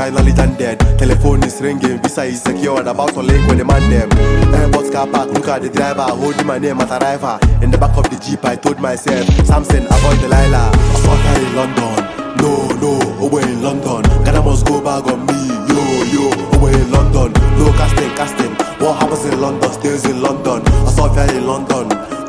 finally landed. Telephone is ringing, visa is secured, about to link with the man them. Airport car park, look at the driver, holding my name as arrival. In the back of the jeep, I told myself, Samson, avoid Delilah. I saw her in London, no, away in London. Ghana must go back on me, yo, away in London. No casting. What happens in London stays in London. I saw her in London,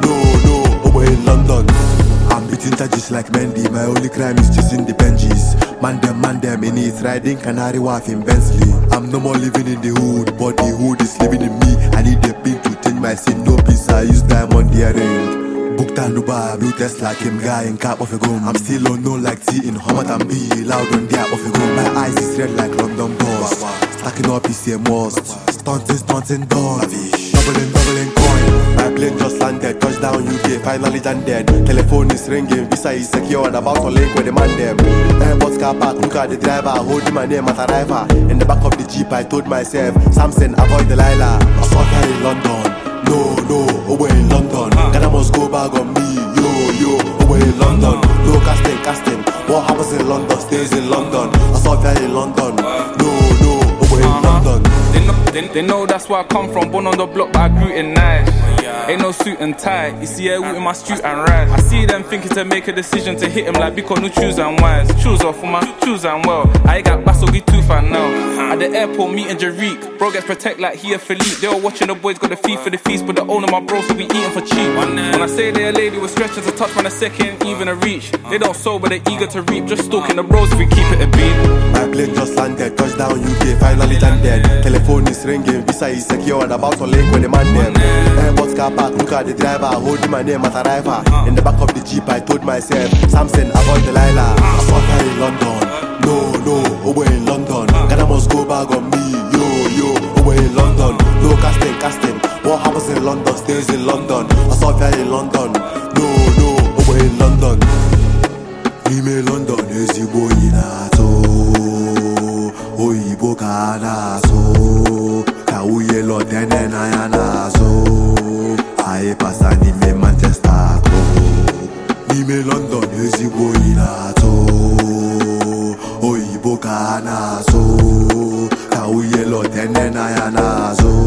no, away in London. I'm beating charges like Mendy, my only crime is chasing the Benjis. Man them, in it, riding Canary Wharf in Bensley. I'm no more living in the hood, but the hood is living in me. I need a pin to change my scene, no peace, I use diamond earring. Booked and Dubai, blue test like him guy in cap of a gun. I'm still unknown like T in Homer and B, loud on the app of a gun. My eyes is red like London boss, stacking up is a must. Stunting done, doubling coin. My plane just landed, touchdown UK, finally landed. Telephone is ringing, visa is secured, about to link with the man them. Airport car park, look at the driver, holding my name as arrival. In the back of the jeep, I told myself, Samson, avoid Delilah. I saw her in London, no, away in London. Ghana must go back on me, yo, away in London. No casting. What happens in London stays in London. I saw her in London, no, away in London. They know that's where I come from, born on the block but I grew in nice. Ain't no suit and tie, you see her in my street and ride. I see them thinking to make a decision to hit him like because no choose and wise. Choose off for my choose and well. I got Basogi too fan now. At the airport meeting Jariq, bro gets protect like he a Philippe. They all watching the boys got the fee for the feast, but the owner my bro so we eating for cheap. When I say their lady was stretching to touch man a second, even a reach. They don't sow but they eager to reap, just stalking the bros if we keep it a beat. My plane just landed, touchdown UK, finally landed. Telephone is ringing, visa is secured, about to link with the man them. Airport car park, look at the driver, holding my name as arrival. In the back of the jeep, I told myself, Samson, avoid Delilah. I saw her in London, no, away in London. Ghana must go back on me, yo, away in London. No casting. What happens in London stays in London. I saw her in London, no, away in London. Ime London, ezigbo inato, oyibo ka naso, ka uye lo tene na ya naso. Aye pasa nime Manchester ko, nime London ezigbo inato, oyibo ka naso, ka uye lo tene na ya naso.